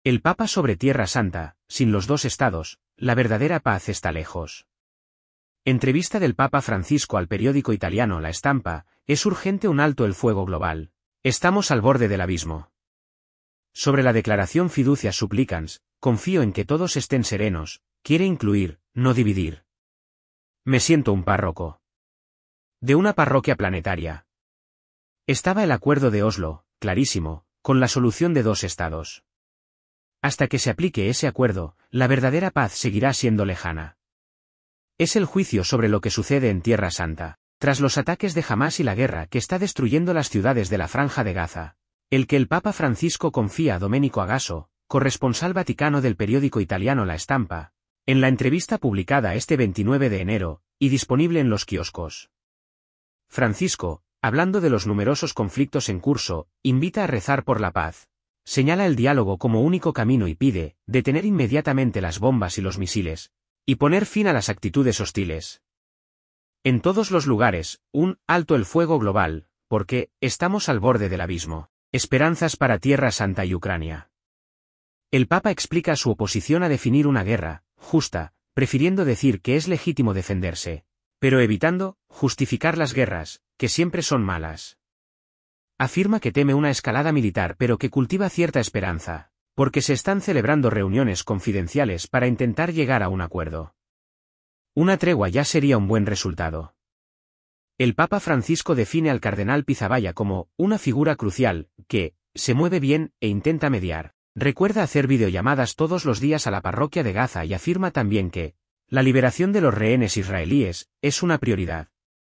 El Papa sobre Tierra Santa, sin los dos estados, la verdadera paz está lejos. Entrevista del Papa Francisco al periódico italiano La Stampa, es urgente un alto el fuego global. Estamos al borde del abismo. Sobre la declaración Fiducia Supplicans, confío en que todos estén serenos, quiere incluir, no dividir. Me siento un párroco de una parroquia planetaria. Estaba el acuerdo de Oslo, clarísimo, con la solución de dos estados. Hasta que se aplique ese acuerdo, la verdadera paz seguirá siendo lejana. Es el juicio sobre lo que sucede en Tierra Santa, tras los ataques de Hamás y la guerra que está destruyendo las ciudades de la Franja de Gaza, el que el Papa Francisco confía a Domenico Agasso, corresponsal vaticano del periódico italiano La Stampa, en la entrevista publicada este 29 de enero, y disponible en los kioscos. Francisco, hablando de los numerosos conflictos en curso, invita a rezar por la paz. Señala el diálogo como único camino y pide, detener inmediatamente las bombas y los misiles, y poner fin a las actitudes hostiles. En todos los lugares, un alto el fuego global, porque estamos al borde del abismo. Esperanzas para Tierra Santa y Ucrania. El Papa explica su oposición a definir una guerra justa, prefiriendo decir que es legítimo defenderse, pero evitando justificar las guerras, que siempre son malas. Afirma que teme una escalada militar pero que cultiva cierta esperanza, porque se están celebrando reuniones confidenciales para intentar llegar a un acuerdo. Una tregua ya sería un buen resultado. El Papa Francisco define al cardenal Pizzaballa como una figura crucial, que se mueve bien e intenta mediar. Recuerda hacer videollamadas todos los días a la parroquia de Gaza y afirma también que la liberación de los rehenes israelíes es una prioridad.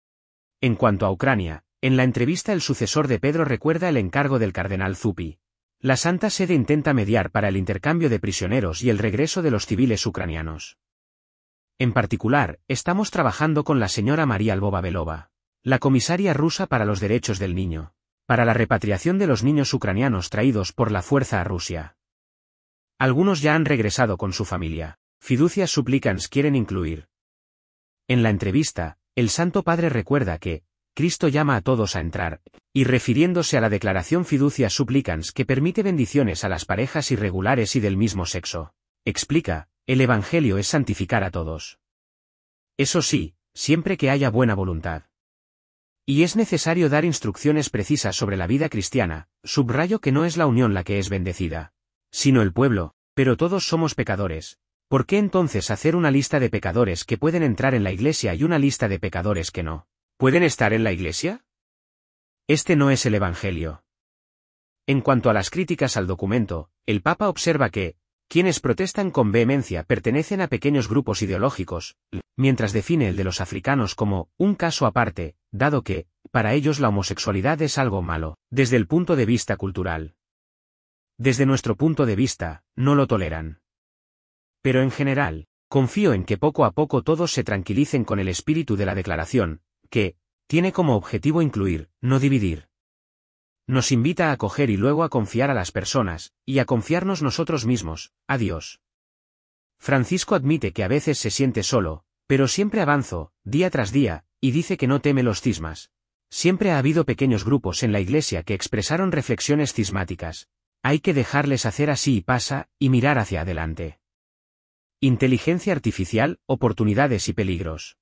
En cuanto a Ucrania, en la entrevista el sucesor de Pedro recuerda el encargo del cardenal Zuppi. La Santa Sede intenta mediar para el intercambio de prisioneros y el regreso de los civiles ucranianos. En particular, estamos trabajando con la señora María Lvova-Belova, la comisaria rusa para los derechos del niño, para la repatriación de los niños ucranianos traídos por la fuerza a Rusia. Algunos ya han regresado con su familia. Fiducia Supplicans quieren incluir. En la entrevista, el Santo Padre recuerda que Cristo llama a todos a entrar, y refiriéndose a la declaración Fiducia Supplicans que permite bendiciones a las parejas irregulares y del mismo sexo, explica, el Evangelio es santificar a todos. Eso sí, siempre que haya buena voluntad. Y es necesario dar instrucciones precisas sobre la vida cristiana, subrayo que no es la unión la que es bendecida, sino el pueblo, pero todos somos pecadores. ¿Por qué entonces hacer una lista de pecadores que pueden entrar en la Iglesia y una lista de pecadores que no pueden estar en la Iglesia? Este no es el Evangelio. En cuanto a las críticas al documento, el Papa observa que quienes protestan con vehemencia pertenecen a pequeños grupos ideológicos, mientras define el de los africanos como un caso aparte, dado que, para ellos la homosexualidad es algo malo, desde el punto de vista cultural. Desde nuestro punto de vista, no lo toleran. Pero en general, confío en que poco a poco todos se tranquilicen con el espíritu de la declaración, que tiene como objetivo incluir, no dividir. Nos invita a acoger y luego a confiar a las personas, y a confiarnos nosotros mismos, a Dios. Francisco admite que a veces se siente solo, pero siempre avanzo, día tras día, y dice que no teme los cismas. Siempre ha habido pequeños grupos en la Iglesia que expresaron reflexiones cismáticas. Hay que dejarles hacer así y pasa, y mirar hacia adelante. Inteligencia artificial, oportunidades y peligros.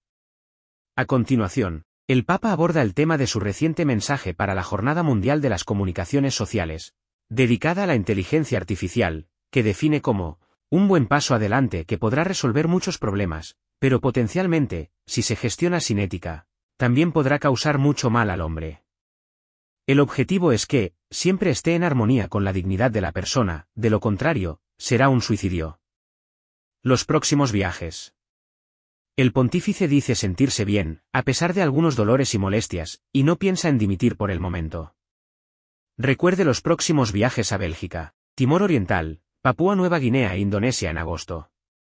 A continuación, el Papa aborda el tema de su reciente mensaje para la Jornada Mundial de las Comunicaciones Sociales, dedicada a la inteligencia artificial, que define como un buen paso adelante que podrá resolver muchos problemas, pero potencialmente, si se gestiona sin ética, también podrá causar mucho mal al hombre. El objetivo es que siempre esté en armonía con la dignidad de la persona, de lo contrario, será un suicidio. Los próximos viajes. El pontífice dice sentirse bien, a pesar de algunos dolores y molestias, y no piensa en dimitir por el momento. Recuerde los próximos viajes a Bélgica, Timor Oriental, Papúa Nueva Guinea e Indonesia en agosto.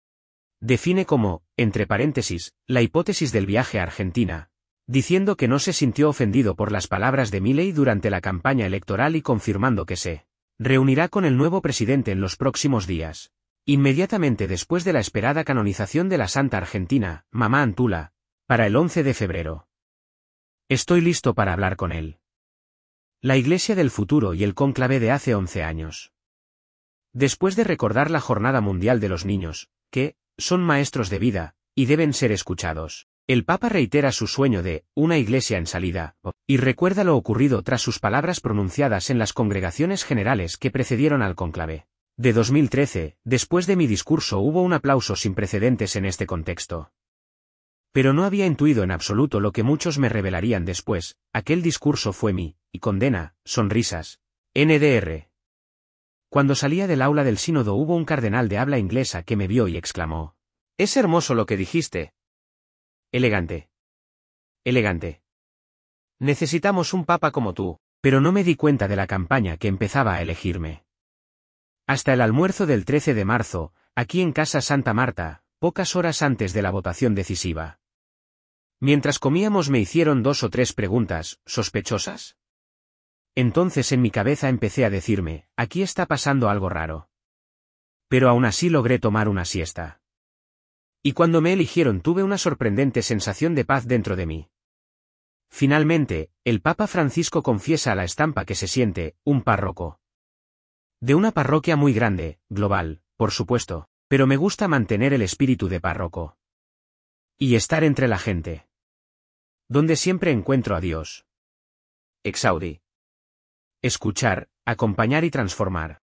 Define como, entre paréntesis, la hipótesis del viaje a Argentina, diciendo que no se sintió ofendido por las palabras de Milei durante la campaña electoral y confirmando que se reunirá con el nuevo presidente en los próximos días. Inmediatamente después de la esperada canonización de la Santa Argentina, Mamá Antula, para el 11 de febrero. Estoy listo para hablar con él. La Iglesia del futuro y el cónclave de hace 11 años. Después de recordar la Jornada Mundial de los Niños, que son maestros de vida, y deben ser escuchados, el Papa reitera su sueño de una iglesia en salida, y recuerda lo ocurrido tras sus palabras pronunciadas en las congregaciones generales que precedieron al cónclave de 2013. Después de mi discurso hubo un aplauso sin precedentes en este contexto. Pero no había intuido en absoluto lo que muchos me revelarían después. Aquel discurso fue mi, y condena, sonrisas. NDR. Cuando salía del aula del sínodo hubo un cardenal de habla inglesa que me vio y exclamó: «Es hermoso lo que dijiste». Elegante. Elegante. Necesitamos un papa como tú. Pero no me di cuenta de la campaña que empezaba a elegirme. Hasta el almuerzo del 13 de marzo, aquí en Casa Santa Marta, pocas horas antes de la votación decisiva. Mientras comíamos me hicieron 2 o 3 preguntas, sospechosas. Entonces en mi cabeza empecé a decirme, aquí está pasando algo raro. Pero aún así logré tomar una siesta. Y cuando me eligieron tuve una sorprendente sensación de paz dentro de mí. Finalmente, el Papa Francisco confiesa a la estampa que se siente un párroco. De una parroquia muy grande, global, por supuesto, pero me gusta mantener el espíritu de párroco. Y estar entre la gente. Donde siempre encuentro a Dios. Exaudi. Escuchar, acompañar y transformar.